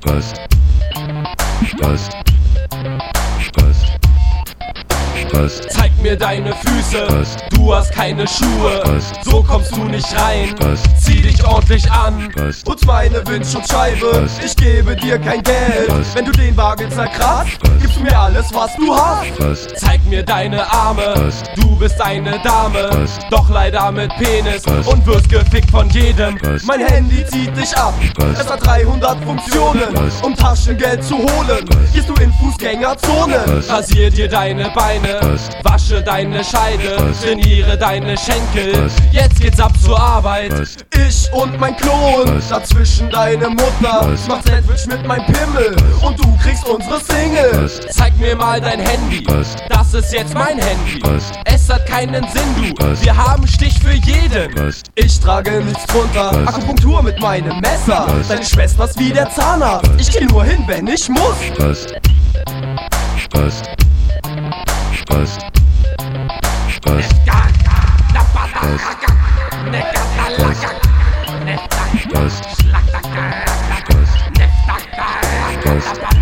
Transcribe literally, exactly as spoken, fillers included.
Spaß, Spaß, Spaß, Spaß. Zeig mir deine Füße, Spaß. du hast keine Schuhe, Spaß. so kommst du nicht rein. Spaß. Zieh dich ordentlich an, Spaß. putz meine Windschutzscheibe, Spaß. ich gebe dir kein Geld. Spaß. Wenn du den Wagen zerkratzt, Spaß. gibst du mir alles, was du hast. Spaß. Zeig mir deine Arme, Spaß. du bist eine Dame, Spaß. doch leider mit Penis Spaß. und wirst gefickt von jedem. Spaß. Mein Handy zieht dich ab, Spaß. es hat dreihundert Funktionen, Spaß. um Taschengeld zu holen. Spaß. Gehst du in Fußgängerzone, Spaß. rasier dir deine Beine, Spaß. wasche deine Scheide, Spaß. trainiere deine Schenkel. Spaß. Jetzt geht's ab zur Arbeit, Spaß. ich und mein Klon, Spaß. dazwischen deine Mutter, Spaß. macht Sandwich mit meinem Pimmel und du kriegst unsere Single. Spaß. Zeig mir mal dein Handy, Spaß. das ist jetzt mein Handy. Spaß. Es hat keinen Sinn, du, Spaß. wir haben Stich für jeden. Spaß. Ich trage nichts drunter, Spaß. Akupunktur mit meinem Messer. Spaß. Deine Schwester ist wie der Zahnarzt, Spaß. ich geh nur hin, wenn ich muss. Spaß, Spaß, Spaß, Spaß, Spaß, Spaß, Spaß, Spaß.